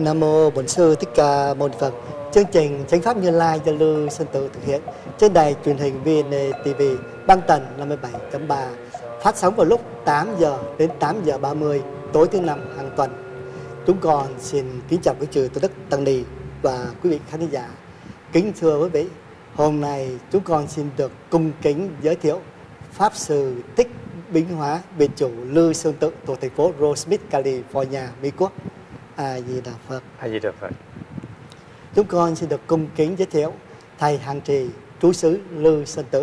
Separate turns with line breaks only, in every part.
Nam mô Bổn Sư Thích Ca Mâu Ni Phật. Chương trình Chánh pháp Như Lai do Lưu Sơn Tự thực hiện trên đài truyền hình VNTV băng tần 57.3, phát sóng vào lúc 8 giờ đến 8 giờ 30 tối thứ năm hàng tuần. Chúng con xin kính chào quý chư Tôn đức Tăng ni và quý vị khán giả. Kính thưa quý vị, hôm nay chúng con xin được cung kính giới thiệu Pháp Sư Thích Bính Hóa, Viện chủ Lưu Sơn Tự thuộc thành phố Rosemead, California, Mỹ Quốc. A Di Đà Phật.
A Di Đà Phật.
Chúng con xin được cung kính giới thiệu thầy hành trì trú xứ Lưu Sơn Tự.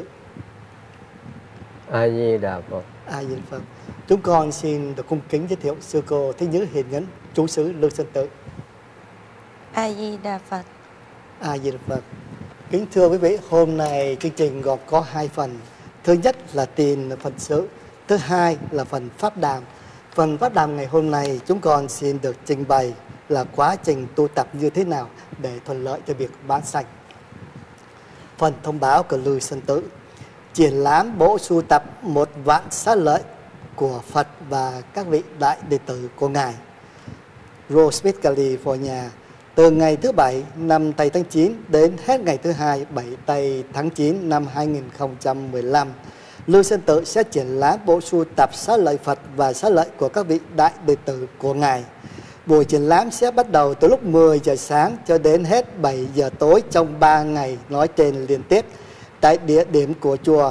A Di Đà Phật.
A Di Đà Phật. Chúng con xin được cung kính giới thiệu sư cô Thích Nhứ Hiền Nhẫn trú xứ Lưu Sơn Tự.
A Di Đà Phật.
A Di Đà Phật. Kính thưa quý vị, hôm nay chương trình gồm có hai phần. Thứ nhất là tiền Phật sự, thứ hai là phần pháp đàm. Phần pháp đàm ngày hôm nay chúng con xin được trình bày là quá trình tu tập như thế nào để thuận lợi cho việc bán sanh. Phần thông báo của Lưu Sơn Tự: triển lãm bộ sưu tập 1 vạn xá lợi của Phật và các vị đại đệ tử của Ngài, Rosemead, California, từ ngày thứ Bảy năm Tây tháng 9 đến hết ngày thứ Hai 7 Tây tháng 9 năm 2015. Lưu Sơn Tự sẽ triển lãm bộ sưu tập xá lợi Phật và xá lợi của các vị đại đệ tử của Ngài. Buổi triển lãm sẽ bắt đầu từ lúc 10 giờ sáng cho đến hết 7 giờ tối trong 3 ngày nói trên liên tiếp tại địa điểm của chùa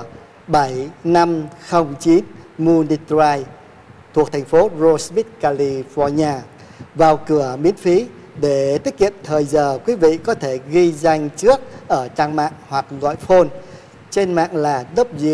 7509 Mooney Drive thuộc thành phố Rosemead, California. Vào cửa miễn phí. Để tiết kiệm thời giờ, quý vị có thể ghi danh trước ở trang mạng hoặc gọi phone. Trên mạng là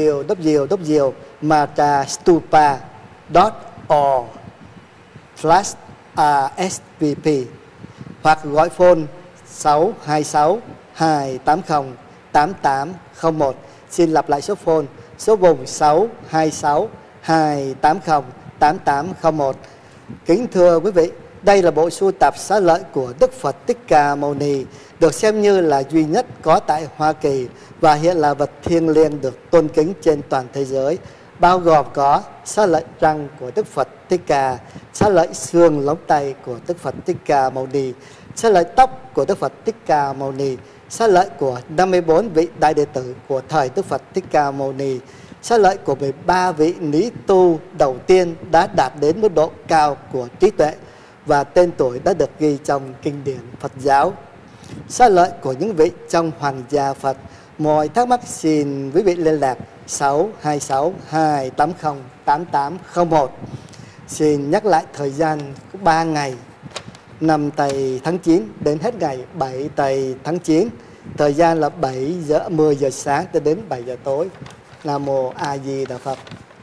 www.matastupa.org/RSVP hoặc gọi phone 626 280 8801. Xin lặp lại số phone, số vùng 626 280 8801. Kính thưa quý vị, đây là bộ sưu tập xá lợi của Đức Phật Thích Ca Mâu Ni, được xem như là duy nhất có tại Hoa Kỳ và hiện là vật thiêng liêng được tôn kính trên toàn thế giới, bao gồm có xá lợi răng của Đức Phật Thích Ca, xá lợi xương lóng tay của Đức Phật Thích Ca Mâu Ni, xá lợi tóc của Đức Phật Thích Ca Mâu Ni, xá lợi của 54 vị đại đệ tử của thời Đức Phật Thích Ca Mâu Ni, xá lợi của 13 vị ní tu đầu tiên đã đạt đến mức độ cao của trí tuệ và tên tuổi đã được ghi trong kinh điển Phật giáo, xá lợi của những vị trong hoàng gia Phật. Mọi thắc mắc xin quý vị liên lạc 626 280 8801. Xin nhắc lại thời gian 3 ngày 5 Tây tháng 9 đến hết ngày 7 Tây tháng 9. Thời gian là 10 giờ sáng cho đến 7 giờ tối. Nam mô A Di Đà Phật.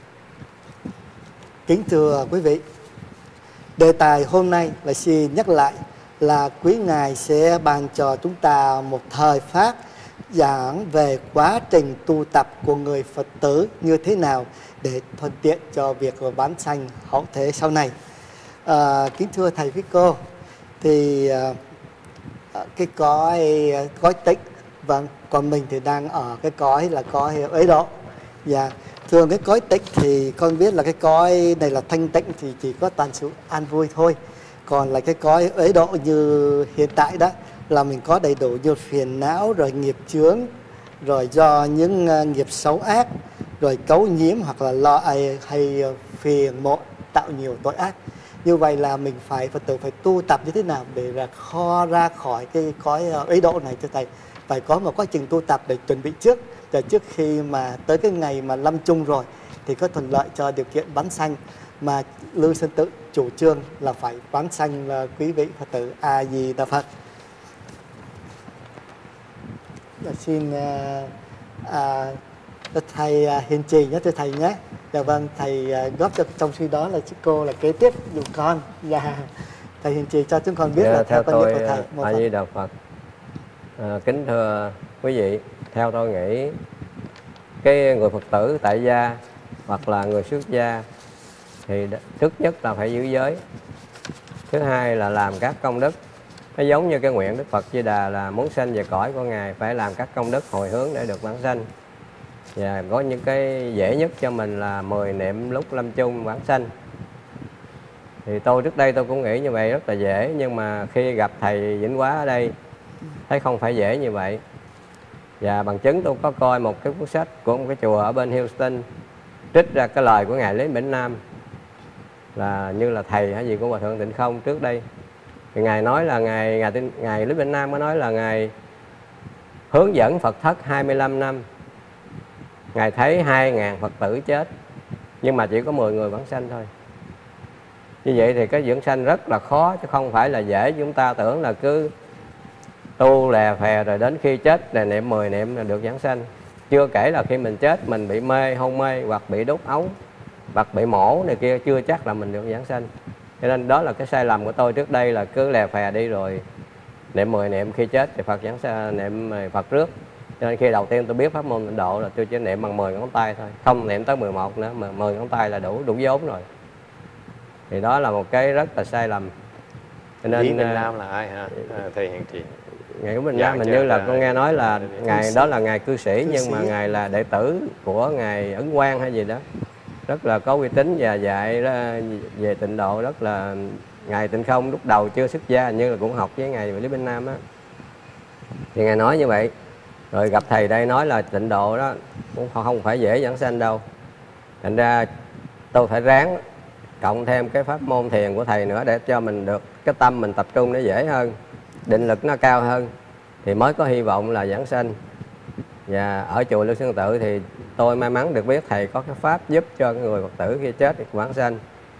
Kính thưa quý vị, đề tài hôm nay là xin nhắc lại là quý ngài sẽ ban cho chúng ta một thời pháp giảng về quá trình tu tập của người Phật tử như thế nào để thuận tiện cho việc bán sanh hậu thế sau này. Kính thưa thầy với cô, thì cái cõi tịnh, vâng, còn mình thì đang ở cái cõi là cõi Ấn Độ. Dạ, thường cái cõi tịnh thì con biết là cái cõi này là thanh tịnh thì chỉ có toàn sự an vui thôi. Còn là cái cõi Ấn Độ như hiện tại đó là mình có đầy đủ nhiều phiền não, rồi nghiệp chướng, rồi do những nghiệp xấu ác, rồi cấu nhiễm hoặc là lo hay phiền muộn tạo nhiều tội ác. Như vậy là mình Phật tử phải tu tập như thế nào để ra khỏi cái cõi Ấn Độ này cho thầy. Phải có một quá trình tu tập để chuẩn bị trước, và trước khi mà tới cái ngày mà lâm chung rồi thì có thuận lợi cho điều kiện bán sanh. Mà Lưu Sơn Tự chủ trương là phải bán sanh là quý vị Phật tử. A Di Đà Phật. Xin thầy hiền trì nhé, thưa thầy nhé. Dạ vâng, thầy góp cho trong suy đó là cô là kế tiếp dùm con. Dạ, thầy hiền trì cho chúng con biết là
theo tôi.
Của thầy.
A Di Đà Phật. Kính thưa quý vị, theo tôi nghĩ cái người Phật tử tại gia hoặc là người xuất gia thì trước nhất là phải giữ giới, thứ hai là làm các công đức. Nó giống như cái nguyện Đức Phật Di Đà là muốn sanh về cõi của Ngài phải làm các công đức hồi hướng để được vãng sanh. Và có những cái dễ nhất cho mình là 10 niệm lúc lâm chung vãng sanh. Thì tôi trước đây tôi cũng nghĩ như vậy rất là dễ, nhưng mà khi gặp thầy Vĩnh Hóa ở đây thấy không phải dễ như vậy. Và bằng chứng tôi có coi một cái cuốn sách của một cái chùa ở bên Houston trích ra cái lời của ngài Lý Bỉnh Nam, là như là thầy hay gì của Hòa thượng Tịnh Không trước đây. Thì ngài nói là ngài Lý Bỉnh Nam có nói là ngài hướng dẫn Phật thất 25 năm, ngài thấy 2.000 Phật tử chết nhưng mà chỉ có 10 người vãng sanh thôi. Như vậy thì cái dưỡng sanh rất là khó chứ không phải là dễ. Chúng ta tưởng là cứ tu lè phè rồi đến khi chết là niệm 10 niệm là được vãng sanh. Chưa kể là khi mình chết mình bị mê, hôn mê hoặc bị đốt ống hoặc bị mổ này kia, chưa chắc là mình được vãng sanh. Cho nên đó là cái sai lầm của tôi trước đây, là cứ lè phè đi rồi niệm 10 niệm, khi chết thì Phật vãng sanh, niệm Phật trước. Cho nên khi đầu tiên tôi biết pháp môn tịnh độ là tôi chỉ niệm bằng 10 ngón tay thôi, không niệm tới 11 nữa, mà 10 ngón tay là đủ vốn rồi. Thì đó là một cái rất là sai lầm. Cho nên
Lý Bỉnh Nam là ai hả thầy Hiền Trị?
Ngài của mình mình như là con nghe nói là ngài đó là ngài cư sĩ, nhưng mà ngài là đệ tử của ngài Ấn Quang hay gì đó, rất là có uy tín và dạy về tịnh độ rất là. Ngài Tịnh Không lúc đầu chưa xuất gia như là cũng học với ngài Lý Bỉnh Nam á, thì ngài nói như vậy. Rồi gặp thầy đây nói là tịnh độ đó cũng không phải dễ vãng sanh đâu. Thành ra tôi phải ráng cộng thêm cái pháp môn thiền của thầy nữa để cho mình được cái tâm mình tập trung nó dễ hơn, định lực nó cao hơn, thì mới có hy vọng là vãng sanh. Và ở chùa Lưu Sơn Tự thì tôi may mắn được biết thầy có cái pháp giúp cho người Phật tử khi chết được vãng sanh.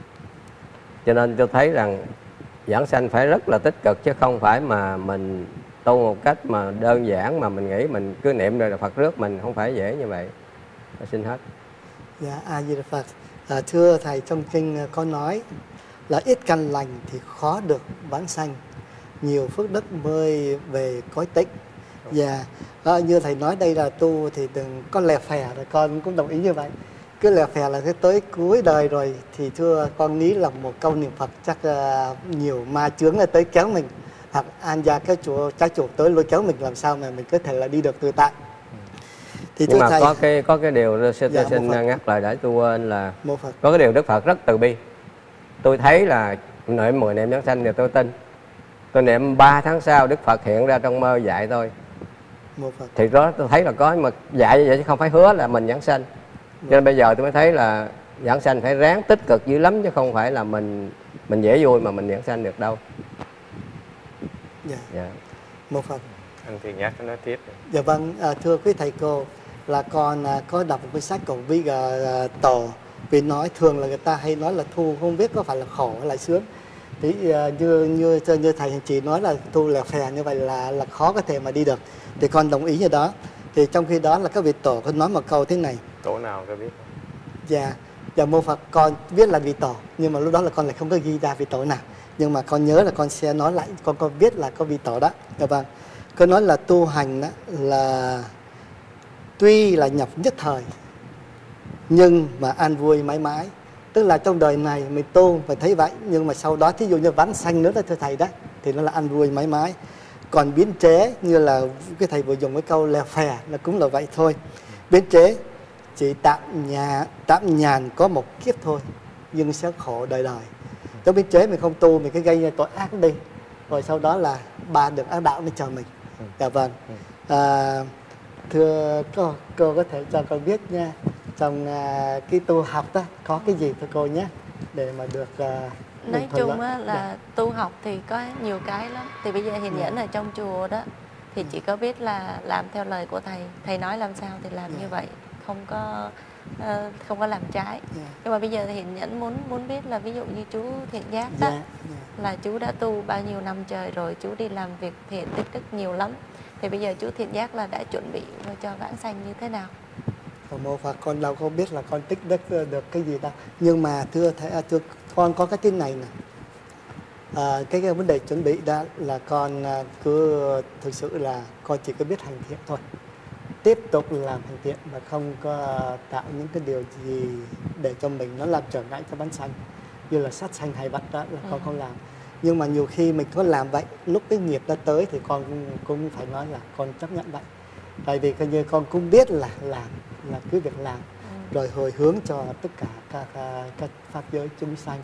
Cho nên tôi thấy rằng vãng sanh phải rất là tích cực, chứ không phải mà mình tu một cách mà đơn giản mà mình nghĩ mình cứ niệm rồi là Phật rước mình, không phải dễ như vậy. Tôi xin hết.
Dạ, A Di Đà Phật. Thưa thầy, trong kinh có nói là ít căn lành thì khó được vãng sanh, nhiều phước đức mới về cõi tịnh. Và như thầy nói đây là tu thì đừng có lè phè, rồi con cũng đồng ý như vậy. Cứ lè phè là tới cuối đời rồi thì thưa con nghĩ là một câu niệm Phật chắc nhiều ma chướng là tới kéo mình, hoặc an gia cái trái chuột tới lôi kéo mình, làm sao mà mình có thể là đi được tự tại. Thì
nhưng mà
thầy,
có cái điều tôi xin ngắt lời để tôi quên là có cái điều Đức Phật rất từ bi. Tôi thấy là niệm 10 niệm vãng sanh thì tôi tin. Tôi niệm 3 tháng sau Đức Phật hiện ra trong mơ dạy tôi. Thì đó tôi thấy là có, mà dạy như vậy chứ không phải hứa là mình vãng sanh. Cho nên bây giờ tôi mới thấy là vãng sanh phải ráng tích cực dữ lắm, chứ không phải là mình dễ vui mà mình vãng sanh được đâu.
Dạ. Một Phật.
Anh Thiện Giác nói tiếp.
Dạ vâng, thưa quý thầy cô, là con có đọc một cái sách của Tổ, vì nói thường là người ta hay nói là tu không biết có phải là khổ hay là sướng. Thì như thầy Hiền Trị nói là tu là phè như vậy là khó có thể mà đi được. Thì con đồng ý như đó. Thì trong khi đó là các vị Tổ có nói một câu thế này.
Tổ nào có biết?
Dạ mô Phật, con biết là vị Tổ, nhưng mà lúc đó là con lại không có ghi ra vị Tổ nào. Nhưng mà con nhớ là con sẽ nói lại, con biết là có vị Tổ đó. Dạ vâng. Con nói là tu hành đó là tuy là nhập nhất thời nhưng mà an vui mãi mãi. Tức là trong đời này mình tu phải thấy vậy, nhưng mà sau đó thí dụ như vãng sanh nữa đó thưa thầy đó, thì nó là an vui mãi mãi. Còn biến chế như là cái thầy vừa dùng cái câu lè phè là cũng là vậy thôi. Biến chế chỉ tạm nhàn có một kiếp thôi, nhưng sẽ khổ đời đời. Trong biến chế mình không tu, mình cứ gây tội ác đi, rồi sau đó là được ác đạo nó chờ mình. Dạ vâng. Thưa cô có thể cho con biết nha, trong cái tu học đó có cái gì thưa cô nhé, để mà được
nói chung là tu học thì có nhiều cái lắm. Thì bây giờ Hiền Nhẫn ở trong chùa đó thì chỉ có biết là làm theo lời của thầy nói làm sao thì làm như vậy, không có làm trái. Nhưng mà bây giờ thì Hiền Nhẫn muốn biết là ví dụ như chú Thiện Giác đó, là chú đã tu bao nhiêu năm trời rồi, chú đi làm việc thiện tích đức nhiều lắm. Thì bây giờ chú Thiện Giác là đã chuẩn bị cho vãng sanh như thế nào?
Mô Phật, con đâu có biết là con tích đức được cái gì đâu. Nhưng mà thưa con có cái tin này nè. Cái vấn đề chuẩn bị đó là con cứ thực sự là con chỉ có biết hành thiện thôi. Tiếp tục làm hành thiện mà không có tạo những cái điều gì để cho mình nó làm trở ngại cho vãng sanh, như là sát sanh hay bắt đó là con không làm. Nhưng mà nhiều khi mình có làm vậy, lúc cái nghiệp đã tới thì con cũng phải nói là con chấp nhận vậy. Tại vì coi như con cũng biết là làm, là cứ việc làm, rồi hồi hướng cho tất cả các pháp giới chúng sanh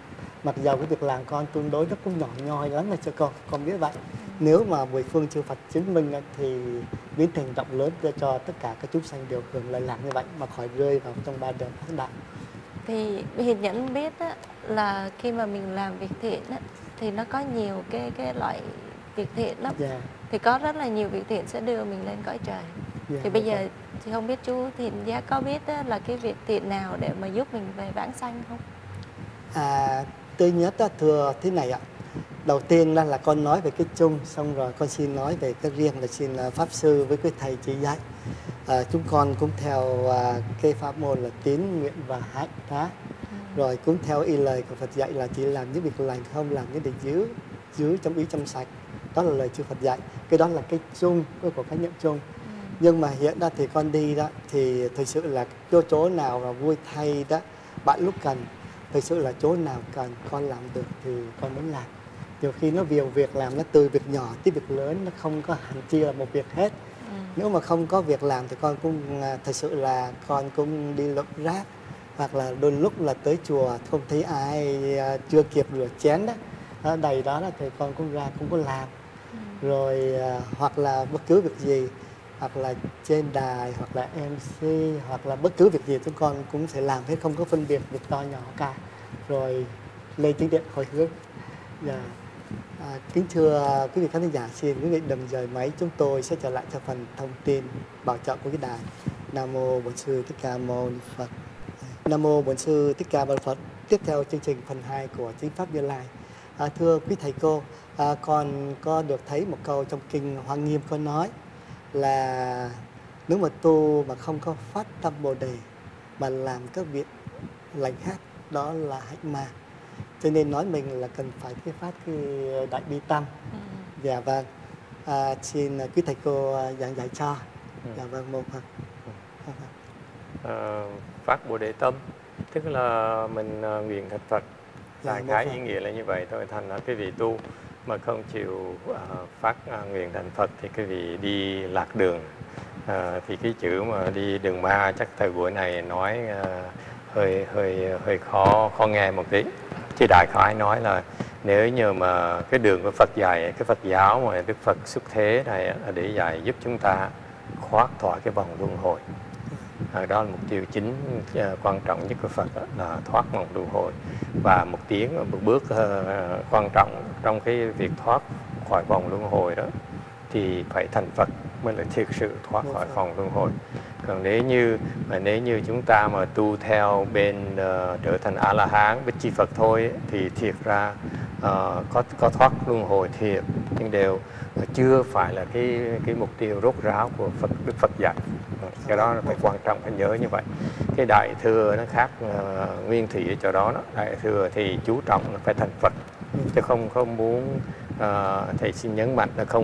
Mặc dầu cái việc làm con tương đối nó cũng nhỏ nhoi lắm mà cho con biết vậy. Nếu mà mười phương chư Phật chứng minh thì biến thành rộng lớn cho tất cả các chúng sanh đều hưởng lợi lạc như vậy mà khỏi rơi vào trong ba đường ác đạo.
Thì Hiền Nhẫn biết á, là khi mà mình làm việc thiện á, thì nó có nhiều cái loại việc thiện lắm. Thì có rất là nhiều việc thiện sẽ đưa mình lên cõi trời. Thì bây giờ thì không biết chú Thiện Giác có biết á, là cái việc thiện nào để mà giúp mình về vãng sanh không?
Tôi nhất thưa thế này ạ. Đầu tiên là con nói về cái chung, xong rồi con xin nói về cái riêng, là xin Pháp Sư với quý Thầy chỉ dạy. Chúng con cũng theo cái pháp môn là tín, nguyện và hạnh đó. Rồi cũng theo y lời của Phật dạy là chỉ làm những việc lành, không làm những việc giữ trong ý trong sạch. Đó là lời chư Phật dạy. Cái đó là cái chung của khái niệm chung. Nhưng mà hiện ra thì con đi đó thì thực sự là chỗ nào là vui thay đó, bạn lúc cần, thực sự là chỗ nào cần con làm được thì con muốn làm. Nhiều khi nó nhiều việc làm, nó từ việc nhỏ tới việc lớn, nó không có hẳn chia là một việc hết. Nếu mà không có việc làm thì con cũng thật sự là con cũng đi lượm rác, hoặc là đôi lúc là tới chùa không thấy ai chưa kịp rửa chén đó, đầy đó thì con cũng ra cũng có làm. Rồi hoặc là bất cứ việc gì, hoặc là trên đài, hoặc là MC, hoặc là bất cứ việc gì chúng con cũng sẽ làm hết, không có phân biệt việc to nhỏ cả. Rồi lên chính điện hồi hướng. Kính thưa quý vị khán giả, xin quý vị đừng rời máy, chúng tôi sẽ trở lại cho phần thông tin bảo trợ của cái đài. Nam mô Bổn Sư Thích Ca Mâu Ni Phật. Nam mô Bổn Sư Thích Ca Mâu Ni Phật. Tiếp theo chương trình phần 2 của Chính Pháp Như Lai. Thưa quý thầy cô, con có được thấy một câu trong kinh Hoa Nghiêm có nói là nếu mà tu mà không có phát tâm Bồ Đề mà làm các việc lành khác, đó là hạnh ma. Cho nên nói mình là cần phải phát cái đại bi tâm. Dạ vâng. Xin quý thầy cô giảng giải cho. Dạ vâng, mô Phật.
Phát Bồ Đề tâm tức là mình nguyện thành Phật. Đại khái ý nghĩa là như vậy thôi. Thành là cái vị tu mà không chịu phát nguyện thành Phật thì cái vị đi lạc đường. Thì cái chữ mà đi đường ma chắc thời buổi này nói hơi khó nghe một tí. Chứ đại khái nói là nếu như mà cái đường của Phật dạy, cái Phật giáo mà Đức Phật xuất thế này là để dạy giúp chúng ta thoát khỏi cái vòng luân hồi. Đó là mục tiêu chính quan trọng nhất của Phật, là thoát vòng luân hồi. Và một bước quan trọng trong cái việc thoát khỏi vòng luân hồi đó thì phải thành Phật mới là thực sự thoát khỏi vòng luân hồi. Còn nếu như chúng ta mà tu theo bên trở thành A-la-hán, Bích Chi Phật thôi thì thiệt ra có thoát luân hồi thiệt, nhưng đều chưa phải là cái mục tiêu rốt ráo của Đức Phật dạy. Cái đó phải quan trọng, phải nhớ như vậy. Cái Đại Thừa nó khác Nguyên Thủy ở chỗ đó. Đại Thừa thì chú trọng là phải thành Phật, chứ không muốn thầy xin nhấn mạnh là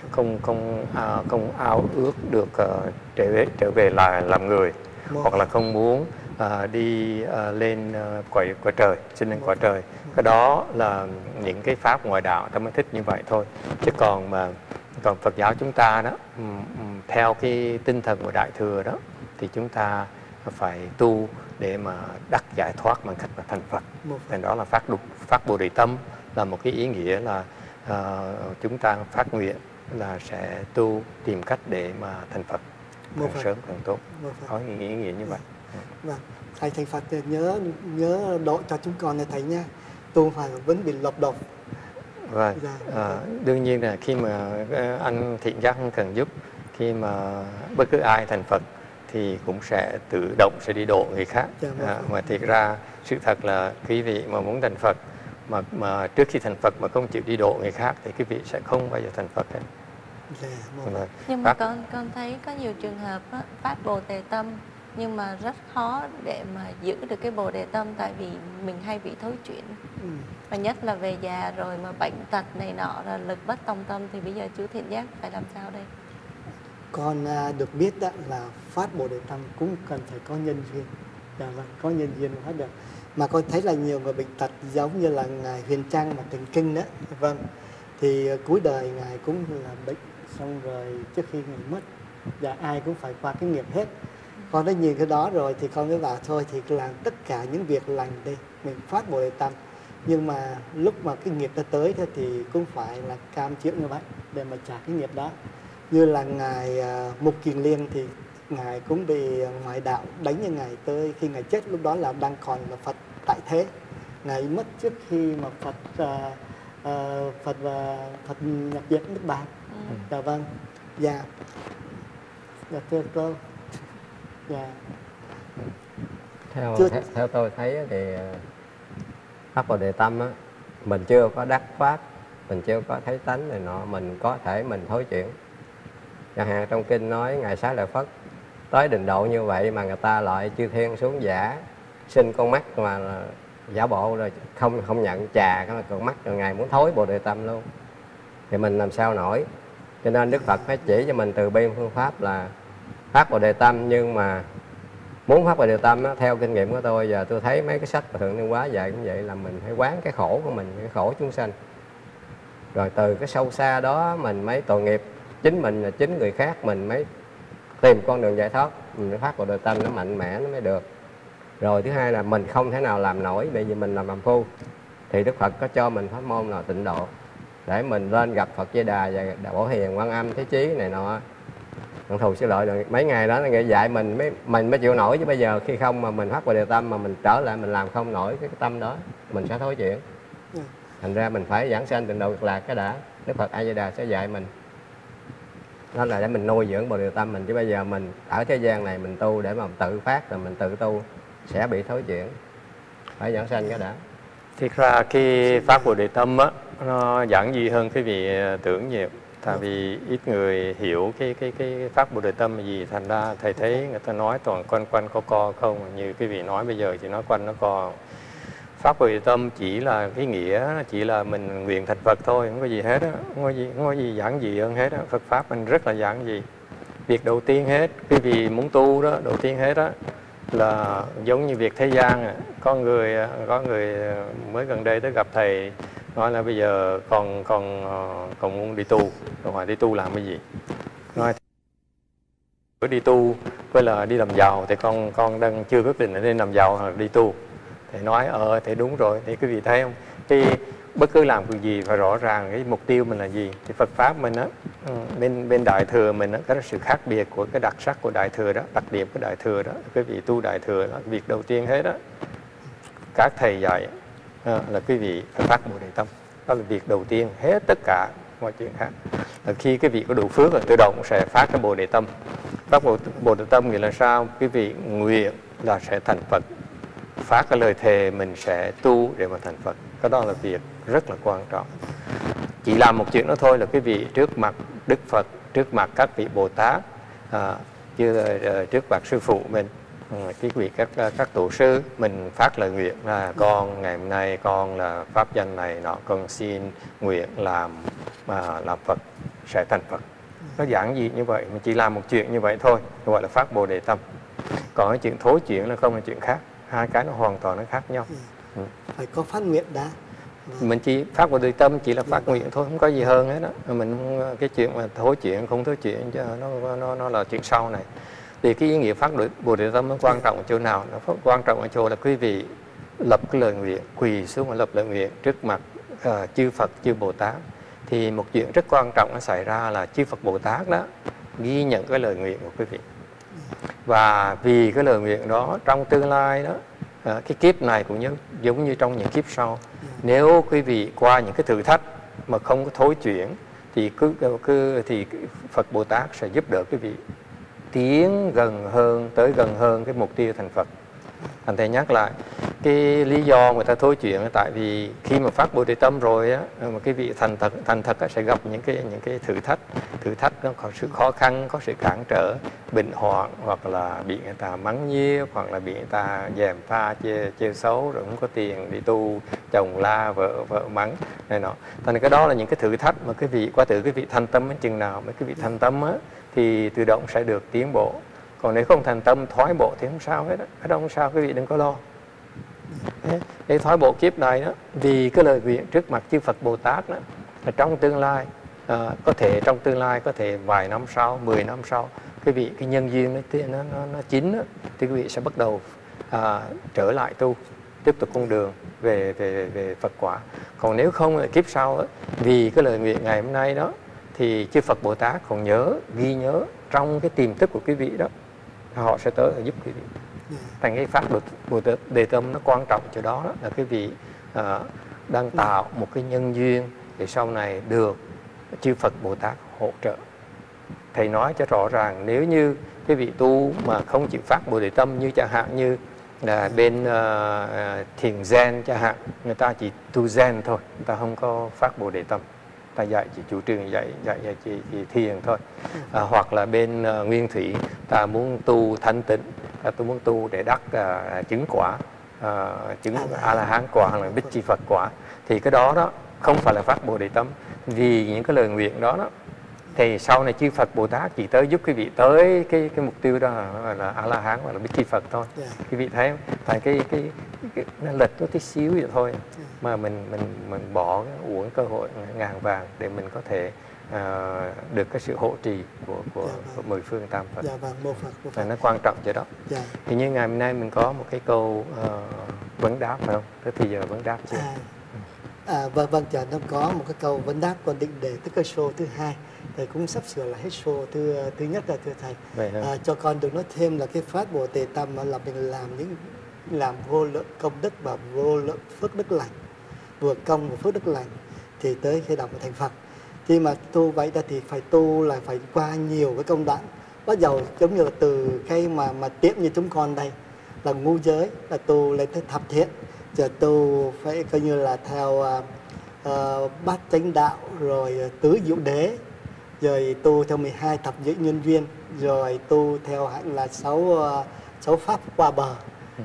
không ao ước được trở về là làm người, hoặc là không muốn đi lên cõi trời, xin lên cõi trời. Cái đó là những cái pháp ngoại đạo ta mới thích như vậy thôi. Chứ còn Phật giáo chúng ta đó, theo cái tinh thần của Đại Thừa đó, thì chúng ta phải tu để mà đắc giải thoát bằng cách là thành Phật. Thành đó là phát Bồ Đề tâm, là một cái ý nghĩa là chúng ta phát nguyện là sẽ tu tìm cách để mà thành Phật càng sớm càng tốt. Có ý nghĩa như vậy.
Vâng, thầy thành Phật nhớ độ cho chúng con này thầy nha, tu phải vẫn bị lọc độc.
Vâng, đương nhiên là khi mà anh Thiện Giác cần giúp, khi mà bất cứ ai thành Phật thì cũng sẽ tự động sẽ đi độ người khác. Mà thiệt ra sự thật là quý vị mà muốn thành Phật mà trước khi thành Phật mà không chịu đi độ người khác thì quý vị sẽ không bao giờ thành Phật hết.
Nhưng mà con thấy có nhiều trường hợp á, phát Bồ Đề tâm nhưng mà rất khó để mà giữ được cái Bồ Đề tâm, tại vì mình hay bị thối chuyển. Và nhất là về già rồi mà bệnh tật này nọ, là lực bất tòng tâm, thì bây giờ chú Thiện Giác phải làm sao đây?
Con được biết đó là phát Bồ Đề tâm cũng cần phải có nhân duyên. Dạ vâng, có nhân duyên mới phát được. Mà con thấy là nhiều người bệnh tật giống như là Ngài Huyền Trang mà Tịnh Kinh đó. Vâng, thì cuối đời Ngài cũng là bệnh, xong rồi trước khi Ngài mất, và ai cũng phải qua cái nghiệp hết. Con đã nhìn cái đó rồi thì con mới bảo thôi thì làm tất cả những việc lành đi, mình phát Bồ Đề tâm. Nhưng mà lúc mà cái nghiệp ta tới thì cũng phải là cam chịu như vậy để mà trả cái nghiệp đó. Như là ngài Mục Kiền Liên thì ngài cũng bị ngoại đạo đánh như ngài tới khi ngài chết, lúc đó là đang còn là Phật tại thế. Ngài mất trước khi mà Phật nhập viện Nước Bàn. Dạ vâng. Dạ. Dạ thưa cô. Dạ.
Theo tôi thấy thì Pháp Bồ Đề Tâm á, mình chưa có đắc pháp, mình chưa có thấy tánh này nọ, mình có thể mình thối chuyển. Chẳng hạn trong kinh nói ngài Xá Lợi Phất tới trình độ như vậy mà người ta lại chư thiên xuống giả sinh con mắt mà giả bộ rồi không nhận trà cái con mắt, rồi ngài muốn thối Bồ Đề Tâm luôn, thì mình làm sao nổi. Cho nên Đức Phật phải chỉ cho mình từ bi phương pháp là phát Bồ Đề Tâm. Nhưng mà muốn phát Bồ Đề Tâm á, theo kinh nghiệm của tôi, giờ tôi thấy mấy cái sách mà Thượng Niên Hóa dạy cũng vậy, là mình phải quán cái khổ của mình, cái khổ chúng sanh, rồi từ cái sâu xa đó mình mới tội nghiệp chính mình là chính người khác, mình mới tìm con đường giải thoát, mình mới phát Bồ Đề Tâm nó mạnh mẽ nó mới được. Rồi thứ hai là mình không thể nào làm nổi, bởi vì mình làm phàm phu, thì Đức Phật có cho mình pháp môn là tịnh độ để mình lên gặp Phật Di Đà và Bổ Hiền, Quan Âm, Thế Chí này nọ. Thằng Thù Sư Lợi rồi mấy ngày đó nó nghĩ dạy mình mới chịu nổi, chứ bây giờ khi không mà mình phát Bồ Đề Tâm mà mình trở lại mình làm không nổi cái tâm đó, mình sẽ thối chuyển. Thành ra mình phải giảng sanh tịnh độ cực lạc cái đã, Đức Phật A Di Đà sẽ dạy mình. Đó là để mình nuôi dưỡng Bồ Đề Tâm mình, chứ bây giờ mình ở thế gian này mình tu để mà tự phát rồi mình tự tu sẽ bị thối chuyển. Phải giảng sanh cái đã.
Thiệt ra cái phát Bồ Đề Tâm á, nó giản dị hơn cái vị tưởng nhiều. Tại vì ít người hiểu cái pháp Bồ Đề Tâm là gì, thành ra thầy thấy người ta nói toàn quanh quanh co không, như cái vị nói bây giờ chỉ nói quanh nó co. Pháp Bồ Đề Tâm chỉ là cái nghĩa, chỉ là mình nguyện thành Phật thôi, không có gì hết á, không có gì giản dị hơn hết á. Phật pháp mình rất là giản dị. Việc đầu tiên hết, cái vị muốn tu đó, đầu tiên hết á là giống như việc thế gian. Có người mới gần đây tới gặp thầy nói là bây giờ còn muốn đi tu, rồi hỏi đi tu làm cái gì? Nói đi tu với là đi làm giàu, thì con đang chưa quyết định là đi làm giàu hoặc đi tu. Thầy nói thầy đúng rồi, thì quý vị thấy không? Thì bất cứ làm việc gì phải rõ ràng cái mục tiêu mình là gì. Thì Phật pháp mình á, bên Đại Thừa mình á, cái sự khác biệt của cái đặc sắc của Đại Thừa đó, đặc điểm của Đại Thừa đó, quý vị tu Đại Thừa đó, việc đầu tiên hết á, các thầy dạy là quý vị phải phát Bồ Đề Tâm. Đó là việc đầu tiên hết tất cả mọi chuyện khác. Là khi cái vị có đủ phước rồi tự động sẽ phát cái Bồ Đề Tâm. Phát Bồ Đề Tâm nghĩa là sao? Quý vị nguyện là sẽ thành Phật. Phát cái lời thề mình sẽ tu để mà thành Phật. Cái đó là việc rất là quan trọng. Chỉ làm một chuyện đó thôi là quý vị trước mặt Đức Phật, trước mặt các vị Bồ Tát, trước mặt sư phụ mình, quý vị các tổ sư, mình phát lời nguyện là con ngày hôm nay con là pháp danh này nọ, con xin nguyện làm Phật, sẽ thành Phật. Nó giản dị như vậy, mình chỉ làm một chuyện như vậy thôi, gọi là phát Bồ Đề Tâm. Còn cái chuyện thối chuyển là không là chuyện khác, hai cái nó hoàn toàn nó khác nhau.
Phải có phát nguyện đã.
Mình chỉ phát Bồ Đề Tâm chỉ là phát nguyện thôi, không có gì hơn hết đó. Mình cái chuyện mà thối chuyển không thối chuyển nó là chuyện sau này. Thì cái ý nghĩa phát Bồ Đề Tâm nó quan trọng ở chỗ nào? Nó quan trọng ở chỗ là quý vị lập cái lời nguyện, quỳ xuống và lập lời nguyện trước mặt chư Phật, chư Bồ Tát. Thì một chuyện rất quan trọng nó xảy ra là chư Phật Bồ Tát đó ghi nhận cái lời nguyện của quý vị. Và vì cái lời nguyện đó trong tương lai đó, cái kiếp này cũng giống như trong những kiếp sau, nếu quý vị qua những cái thử thách mà không có thối chuyển thì thì Phật Bồ Tát sẽ giúp đỡ quý vị tiến gần hơn cái mục tiêu thành Phật. Thành thầy nhắc lại cái lý do người ta thối chuyển là tại vì khi mà phát Bồ Đề Tâm rồi á, mà cái vị thành thật sẽ gặp những cái thử thách nó có sự khó khăn, có sự cản trở, bệnh hoạn, hoặc là bị người ta mắng nhiếc, hoặc là bị người ta gièm pha chê xấu, rồi không có tiền đi tu, chồng la, vợ mắng này nọ. Thành cái đó là những cái thử thách mà cái vị qua tự cái vị thành tâm đến chừng nào mà cái vị thành tâm á thì tự động sẽ được tiến bộ. Còn nếu không thành tâm thoái bộ thì không sao hết đó. Ở đâu không sao, quý vị đừng có lo. Để thoái bộ kiếp này đó, vì cái lời nguyện trước mặt chư Phật Bồ Tát đó, là trong tương lai, có thể vài năm sau, 10 năm sau, cái nhân duyên nó chín đó, thì quý vị sẽ bắt đầu trở lại tu. tiếp tục con đường về Phật quả. Còn nếu không là kiếp sau á, vì cái lời nguyện ngày hôm nay đó thì chư Phật Bồ Tát còn ghi nhớ trong cái tiềm thức của quý vị đó, họ sẽ tới giúp quý vị. Thành cái pháp Bồ Đề Tâm nó quan trọng chỗ đó, là quý vị đang tạo một cái nhân duyên để sau này được chư Phật Bồ Tát hỗ trợ. Thầy nói cho rõ ràng, nếu như cái vị tu mà không chịu phát Bồ Đề Tâm, như chẳng hạn như là bên thiền Zen chẳng hạn, người ta chỉ tu Zen thôi, người ta không có phát Bồ Đề Tâm, ta dạy chỉ chủ trương dạy chỉ thiền thôi. Hoặc là bên Nguyên Thủy, ta muốn tu thanh tịnh, tôi muốn tu để đắc chứng quả, chứng A La Hán quả hoặc là Bích Chi Phật quả, thì cái đó không phải là phát Bồ Đề Tâm. Vì những cái lời nguyện đó thì sau này chư Phật Bồ Tát chỉ tới giúp quý vị tới cái mục tiêu đó là A La Hán hoặc là Bích Chi Phật thôi. Quý vị thấy không? Tại cái nó lệch có tí xíu vậy thôi, mà mình bỏ uổng cơ hội ngàn vàng để mình có thể được cái sự hộ trì của mười phương tam Phật. Và nó quan trọng chỗ đó. Thì như ngày hôm nay mình có một cái câu vấn đáp, phải không? Tới thì giờ vấn đáp chưa?
Vâng, chờ nó có một cái câu vấn đáp còn định để tới cái show thứ 2. Thầy cũng sắp sửa là hết show thứ nhất rồi, thưa thầy. Cho con được nói thêm là cái pháp Bồ Đề Tâm là mình làm vô lượng công đức và vô lượng phước đức lành, vừa công và phước đức lành, thì tới khi đọc thành Phật. Khi mà tu vậy ra thì phải tu là phải qua nhiều cái công đoạn. Bắt đầu giống như là từ cái mà tiếp như chúng con đây là ngu giới, là tu lên tới thập thiện, giờ tu phải coi như là theo bát chánh đạo, rồi tứ diệu đế, rồi tu theo 12 thập nhị nhân duyên, rồi tu theo hẳn là 6 pháp qua bờ,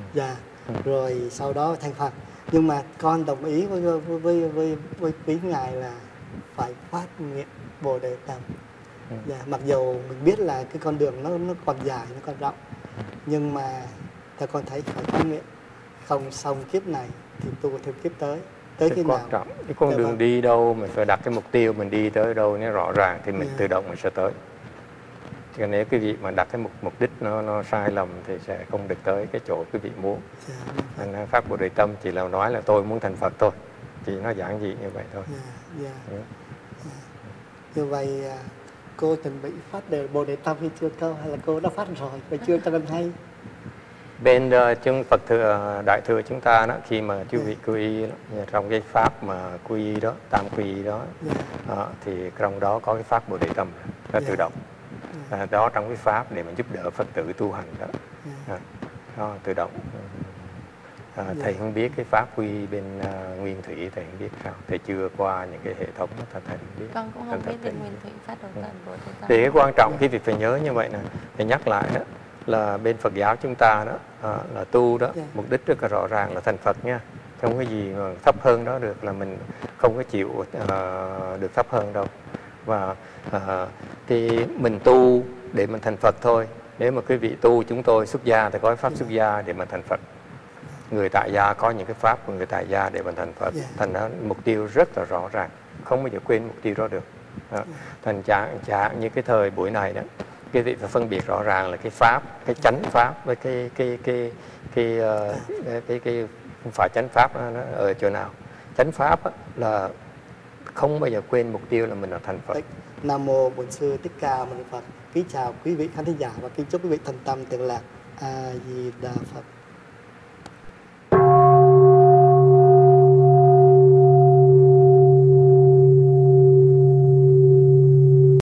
rồi sau đó thành Phật. Nhưng mà con đồng ý với quý ngài là phải phát nguyện Bồ Đề Tâm. Mặc dù mình biết là cái con đường nó còn dài, nó còn rộng, nhưng mà theo con thấy phải phát nguyện, không xong kiếp này thì tu thêm kiếp tới khi
quan
nào.
trọng cái con đường đi đâu mình phải đặt cái mục tiêu mình đi tới đâu nó rõ ràng thì mình tự động mình sẽ tới. Chứ nếu cái vị mà đặt cái mục đích nó sai lầm thì sẽ không được tới cái chỗ cái vị muốn. Nên pháp Bồ Đề Tâm chỉ là nói là tôi muốn thành Phật thôi, chỉ nó giản dị như vậy thôi.
Như vậy cô chuẩn bị phát Bồ Đề Tâm hay chưa câu, hay là cô đã phát rồi và chưa cho con hay?
Bên chứng Phật thừa Đại thừa chúng ta đó, khi mà chư vị quy y trong cái pháp mà quy y đó, tam quy y đó, thì trong đó có cái pháp Bồ Đề Tâm là tự động. Đó trong cái pháp để mà giúp đỡ Phật tử tu hành đó, tự động. Thầy không biết cái pháp quy bên Nguyên Thủy, thầy không biết sao, thầy chưa qua những cái hệ thống đó, thầy không biết.
Con cũng không biết bên Nguyên Thủy phát đầu tận Bồ Đề Tâm.
Thì cái quan trọng cái việc phải nhớ như vậy nè, thầy nhắc lại đó, là bên Phật giáo chúng ta đó là tu đó, mục đích rất là rõ ràng là thành Phật nha, không có gì mà thấp hơn đó được, là mình không có chịu được thấp hơn đâu. Và thì mình tu để mình thành Phật thôi. Nếu mà quý vị tu chúng tôi xuất gia thì có pháp xuất gia để mà thành Phật, người tại gia có những cái pháp của người tại gia để mình thành Phật. Thành ra mục tiêu rất là rõ ràng, không bao giờ quên mục tiêu đó được. Thành trạng như cái thời buổi này đó, quý vị phải phân biệt rõ ràng là cái pháp, cái chánh pháp với cái không phải chánh pháp nó ở chỗ nào. Chánh pháp là không bao giờ quên mục tiêu là mình là thành Phật.
Nam mô Bổn Sư Thích Ca Mâu Ni Phật. Kính chào quý vị khán thính giả và kính chúc quý vị thành tâm tịnh lạc. A Di Đà Phật.